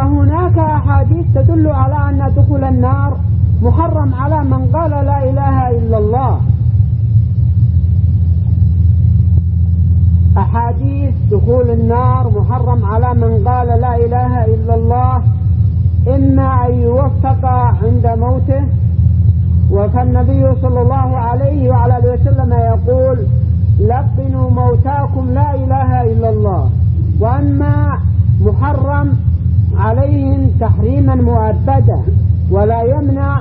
وهناك أحاديث تدل على أن دخول النار محرم على من قال لا إله إلا الله. أحاديث دخول النار محرم على من قال لا إله إلا الله، إما أن يوفق عند موته، وكالنبي صلى الله عليه وعلى آله وسلم يقول لقنوا موتاكم لا إله إلا الله. وأما محرم عليهم تحريما مؤبدا، ولا يمنع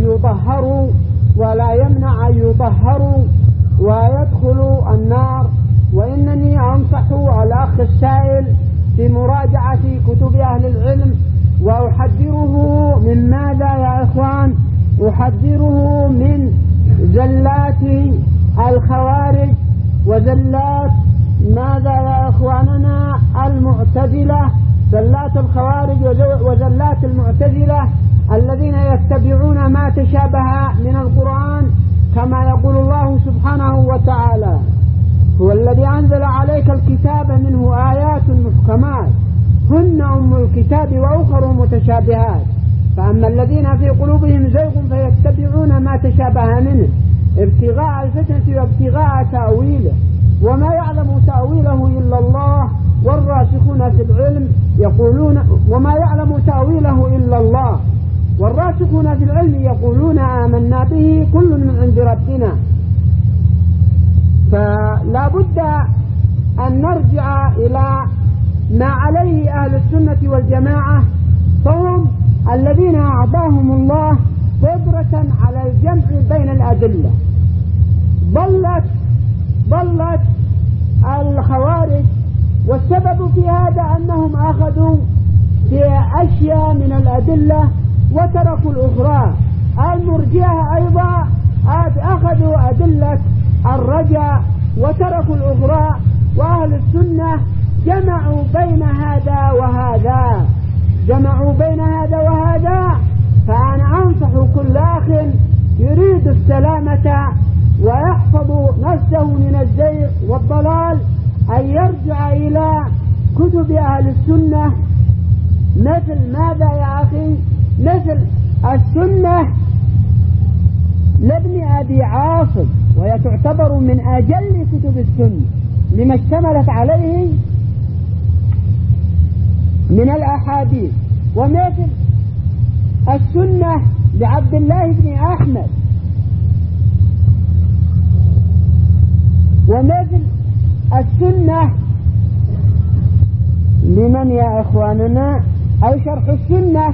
أن يطهروا ويدخلوا النار. وإنني أنصح الأخ السائل في مراجعة كتب أهل العلم، وأحذره من ماذا يا إخوان؟ أحذره من زلات الخوارج وزلات ماذا يا إخواننا المعتزلة، زلات الخوارج وزلات المعتزلة الذين يتبعون ما تشابه من القرآن، كما يقول الله سبحانه وتعالى هو الذي أنزل عليك الكتاب منه آيات محكمات هن أم الكتاب وأخر متشابهات، فأما الذين في قلوبهم زيغ فيتبعون ما تشابه منه ابتغاء الفتنة وابتغاء تأويله، وما يعلم تأويله إلا الله والراسخون في العلم يقولون وما يعلم تأويله إلا الله والراسخون في العلم يقولون آمنا به كل من عند ربنا. فلا بد أن نرجع إلى ما عليه أهل السنة والجماعة، فهم الذين أعطاهم الله قدرة على الجمع بين الأدلة. ضلت الخوارج، والسبب في هذا أنهم أخذوا بأشياء من الأدلة وتركوا الأخرى. المرجئة أيضا أخذوا أدلة الرجاء وتركوا الأخرى، وأهل السنة جمعوا بين هذا وهذا. فأنا أنصح كل أخ يريد السلامة ويحفظ نفسه من الزيغ والضلال أن يرجع إلى كتب أهل السنة، مثل ماذا يا أخي؟ مثل السنة لابن أبي عاصم، وهي تعتبر من أجل كتب السنة لما اشتملت عليه من الأحاديث، ومثل السنة لعبد الله بن أحمد، ومثل السنة لمن يا إخواننا؟ أو شرح السنة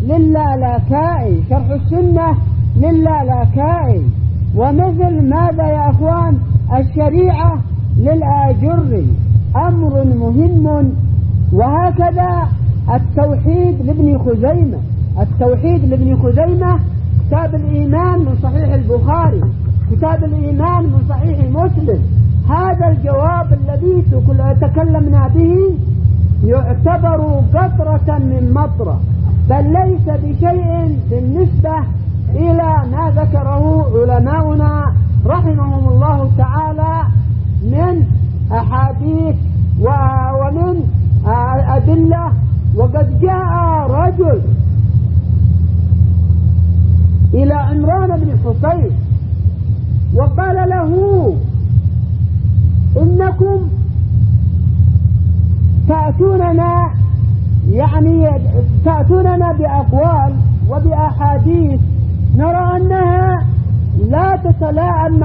للالكائي، ومثل ماذا يا إخوان؟ الشريعة للآجري، أمر مهم. وهكذا التوحيد لابن خزيمة، كتاب الإيمان من صحيح البخاري، كتاب الإيمان من صحيح مسلم. هذا الجواب الذي تكلمنا به يعتبر قطرة من مطرة، بل ليس بشيء بالنسبة إلى ما ذكره علماؤنا رحمهم الله تعالى من أحاديث ومن أدلة. وقد جاء رجل إلى عمران بن حصين وقال له إنكم تأتوننا بأقوال وبأحاديث نرى أنها لا تتلائم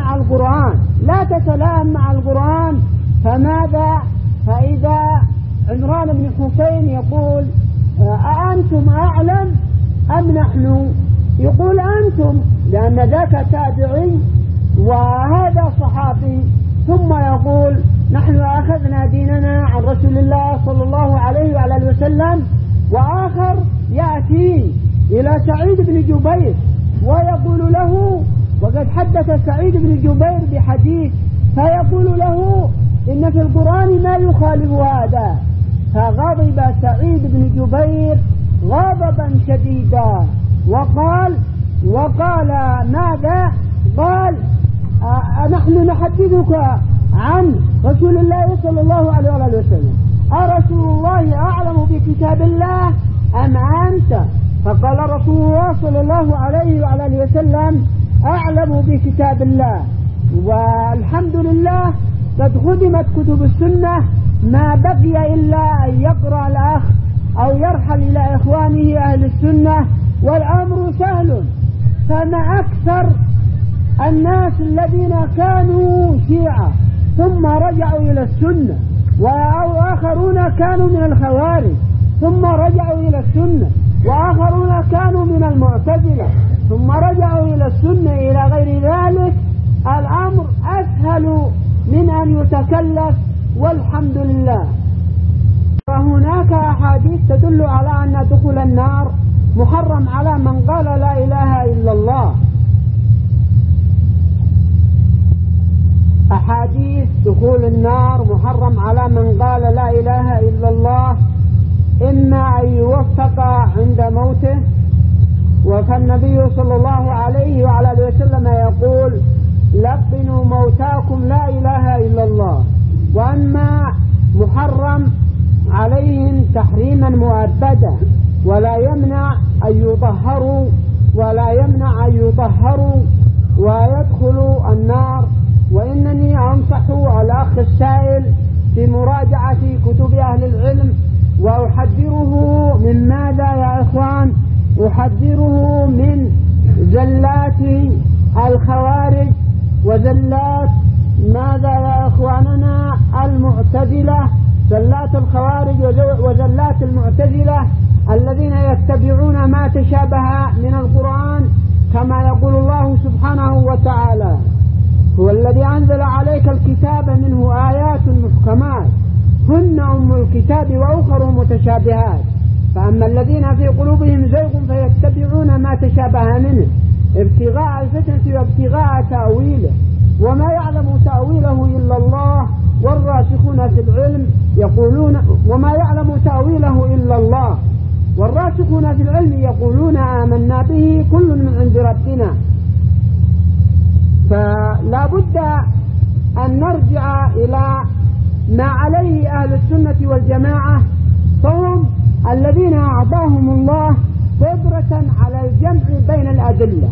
مع القرآن. فماذا؟ فإذا عمران بن حسين يقول أأنتم أعلم أم نحن؟ يقول أنتم، لأن ذاك تابعي وهذا صحابي. ثم يقول نحن أخذنا ديننا عن رسول الله صلى الله عليه وعلى وسلم. وآخر يأتي إلى سعيد بن جبير ويقول له، وقد حدث سعيد بن جبير بحديث، فيقول له إن في القرآن ما يخالف هذا. فغضب سعيد بن جبير غضبا شديدا وقال ماذا؟ قال نحن نحدثك عن رسول الله صلى الله عليه وسلم، أرسول الله أعلم بكتاب الله أم فقال رسول الله صلى الله عليه وعلى آله وسلم: أعلم بكتاب الله. والحمد لله قد خدمت كتب السنة، ما بقي إلا أن يقرأ الأخ أو يرحل إلى إخوانه أهل السنة، والأمر سهل. فما أكثر الناس الذين كانوا شيعة ثم رجعوا إلى السنة، وآخرون كانوا من الخوارج ثم رجعوا إلى السنة، وآخرون كانوا من المعتزلة ثم رجعوا إلى السنة إلى غير ذلك. الأمر أسهل من أن يتكلف، والحمد لله. فهناك أحاديث تدل على أن دخول النار محرم على من قال لا إله إلا الله. أحاديث دخول النار محرم على من قال لا إله إلا الله، إما أن يوفق عند موته، وكالنبي صلى الله عليه وعلى آله وسلم يقول: لقنوا موتاكم لا إله إلا الله. وأما محرم عليهم تحريما مؤبدا، ولا يمنع أن يطهروا ويدخلوا النار. وإنني أنصح الأخ السائل في مراجعة كتب أهل العلم، وأحذره من ماذا يا إخوان؟ أحذره من زلات الخوارج وزلات ماذا يا إخواننا؟ المعتزلة. زلات الخوارج وزلات المعتزلة الذين يتبعون ما تشابه من القرآن، كما يقول الله سبحانه وتعالى: هو الذي أنزل عليك الكتاب منه آيات محكمات هن أم الكتاب وأخر متشابهات، فأما الذين في قلوبهم زيغ فيتبعون ما تشابه منه ابتغاء الفتنة وابتغاء تأويله، وما يعلم تأويله إلا الله والراسخون في العلم يقولون والراسخون في العلم يقولون آمنا به كل من عند ربنا. فلا بد أن نرجع إلى ما عليه أهل السنة والجماعة، فهم الذين أعطاهم الله قدرة على الجمع بين الأدلة.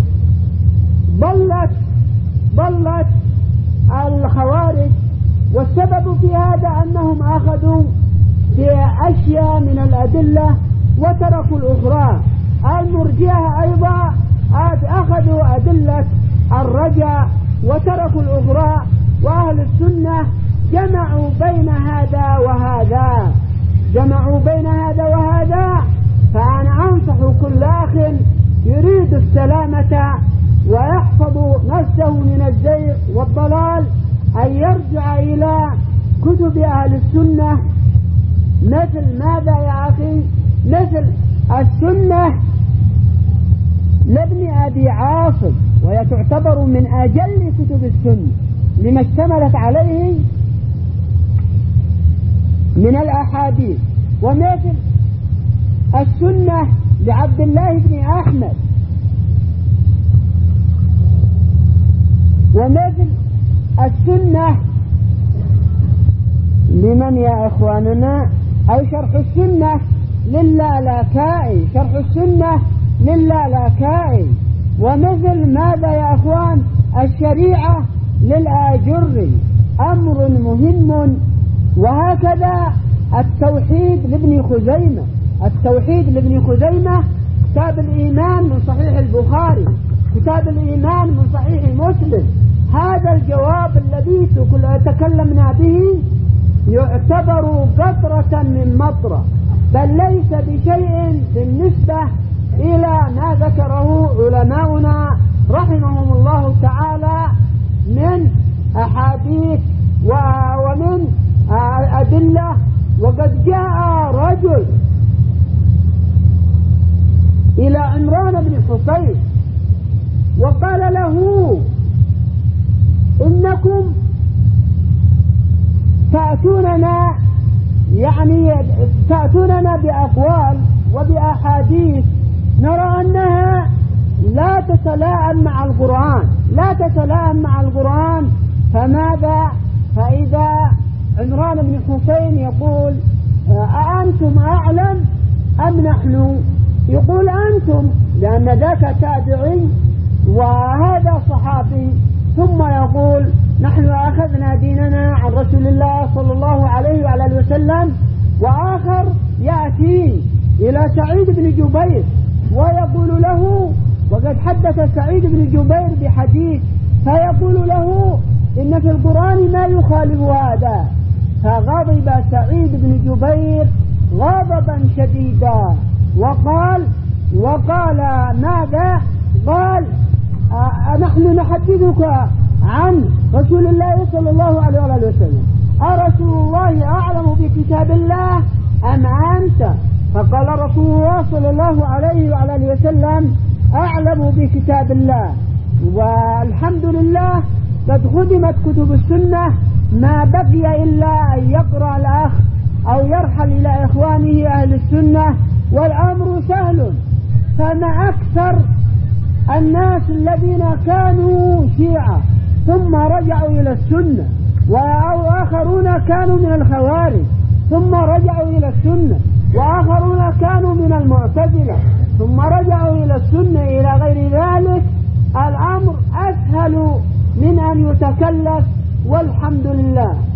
ضلت الخوارج، والسبب في هذا أنهم أخذوا بأشياء من الأدلة وتركوا الأخرى. المرجئة أيضا أخذوا أدلة الرجاء وتركوا الأخرى، وأهل السنة جمعوا بين هذا وهذا. فأنا أنصح كل أخ يريد السلامة ويحفظ نفسه من الزيغ والضلال أن يرجع إلى كتب أهل السنة، مثل ماذا يا أخي؟ مثل السنة لابن أبي عاصم، وهي تعتبر من أجل كتب السنة لما اشتملت عليه من الأحاديث. ومثل السنة لعبد الله بن أحمد، ومثل السنة لمن يا إخواننا؟ أو شرح السنة للالكائي، ومثل ماذا يا إخوان؟ الشريعة للآجري، أمر مهم. وهكذا التوحيد لابن خزيمة، كتاب الإيمان من صحيح البخاري، كتاب الإيمان من صحيح مسلم. هذا الجواب الذي تكلمنا به يعتبر قطرة من مطرة، بل ليس بشيء بالنسبة إلى ما ذكره علماؤنا رحمهم الله تعالى من أحاديث ومن أدلة. وقد جاء رجل إلى عمران بن حصين وقال له: إنكم تأتوننا بأقوال وبأحاديث نرى أنها لا تتلائم مع القرآن. فماذا؟ فإذا عمران بن حصين يقول: أأنتم أعلم أم نحن؟ يقول أنتم، لأن ذاك تابعي وهذا صحابي، ثم يقول نحن أخذنا ديننا عن رسول الله صلى الله عليه وعلى وسلم. وآخر يأتي إلى سعيد بن جبير ويقول له، وقد حدث سعيد بن جبير بحديث، فيقول له إن في القرآن ما يخالف هذا. فغضب سعيد بن جبير غضبا شديدا وقال ماذا؟ قال نحن نحدثك عن رسول الله صلى الله عليه وسلم، أرسول الله أعلم بكتاب الله أم أنت؟ فقال رسول الله صلى الله عليه وسلم أعلم بكتاب الله، والحمد لله قد خدمت كتب السنة، ما بقي إلا أن يقرأ الأخ أو يرحل إلى إخوانه أهل السنة والأمر سهل. فما أكثر الناس الذين كانوا شيعة ثم رجعوا إلى السنة، وآخرون كانوا من الخوارج ثم رجعوا إلى السنة، وآخرون كانوا من المعتزلة ثم رجعوا إلى السنة إلى غير ذلك. الأمر أسهل من أن يتكلف، والحمد لله.